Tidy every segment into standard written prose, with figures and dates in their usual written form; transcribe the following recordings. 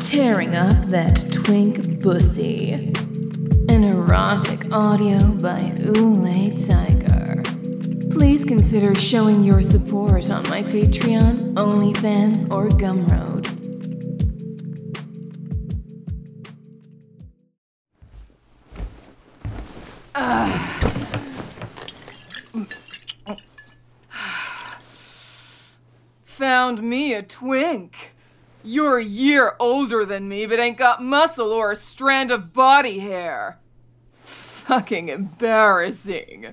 tearing up that twink bussy. An erotic audio by Ule Tiger. Please consider showing your support on my Patreon, OnlyFans, or Gumroad. Found me a twink. You're a year older than me, but ain't got muscle or a strand of body hair. Fucking embarrassing.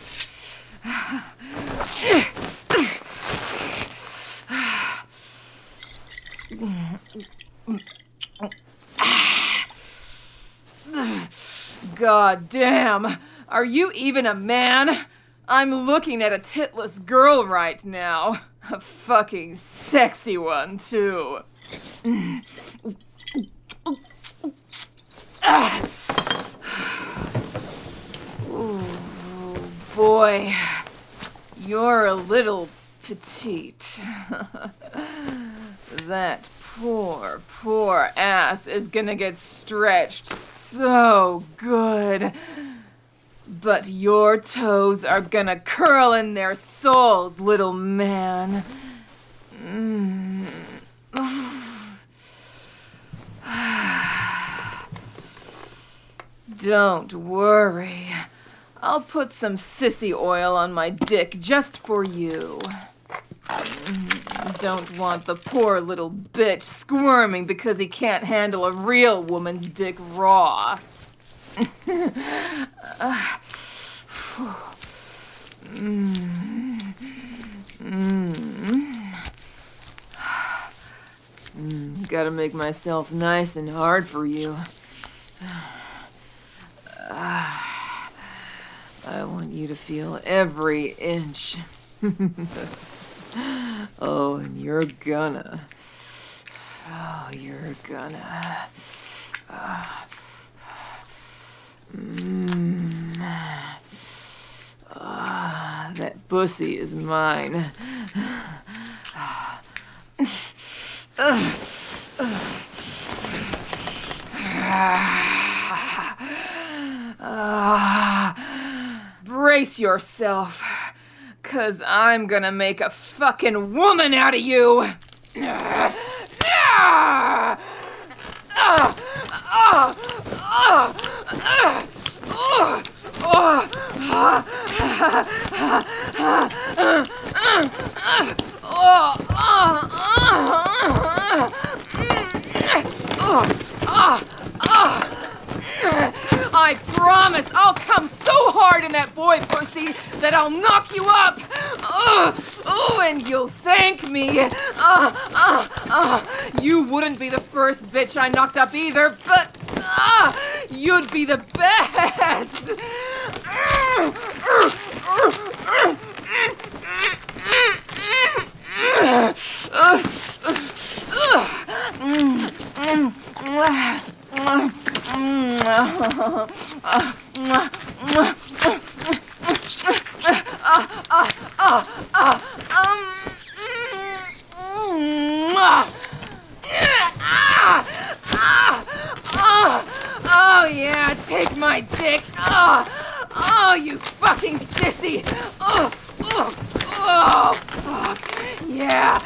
God damn. Are you even a man? I'm looking at a titless girl right now. A fucking sexy one, too. Ooh, boy, you're a little petite. That poor ass is gonna get stretched so good. But your toes are gonna curl in their souls, little man. Don't worry. I'll put some sissy oil on my dick just for you. Don't want the poor little bitch squirming because he can't handle a real woman's dick raw. Gotta make myself nice and hard for you. I want you to feel every inch. Oh, and you're gonna. That pussy is mine. Brace yourself, 'cause I'm gonna make a fucking woman out of you. I promise I'll come so hard in that boy pussy that I'll knock you up. And you'll thank me. You wouldn't be the first bitch I knocked up either, but you'd be the best. Oh yeah, take my dick. Oh, you fucking sissy. Oh, fuck. Yeah.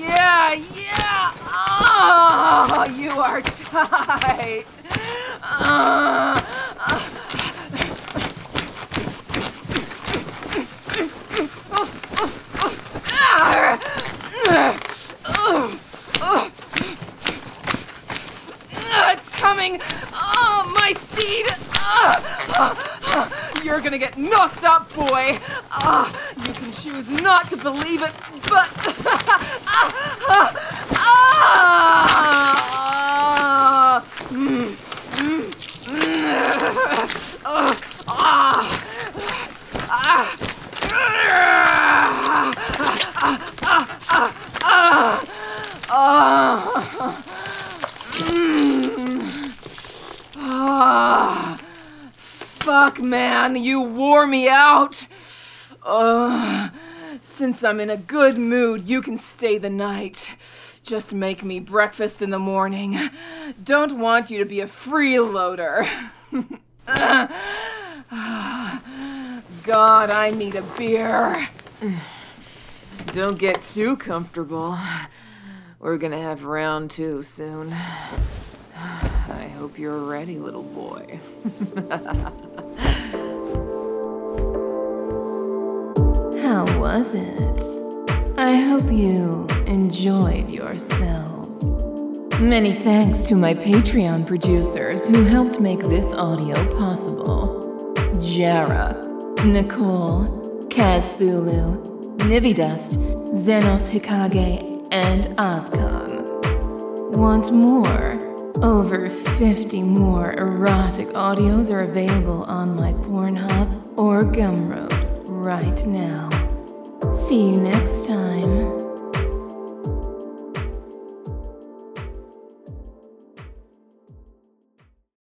Oh, you are tight. It's coming. Oh, my seed. You're gonna get knocked up, boy. You can choose not to believe it, but... Fuck, man, you wore me out. Since I'm in a good mood, you can stay the night. Just make me breakfast in the morning. Don't want you to be a freeloader. God, I need a beer. Don't get too comfortable. We're gonna have round 2 soon. I hope you're ready, little boy. How was it? I hope you enjoyed yourself. Many thanks to my Patreon producers who helped make this audio possible. Jara, Nicole, Kazthulu, Nividust, Xenos Hikage, and Ozcom. Want more? Over 50 more erotic audios are available on my Pornhub or Gumroad right now. See you next time.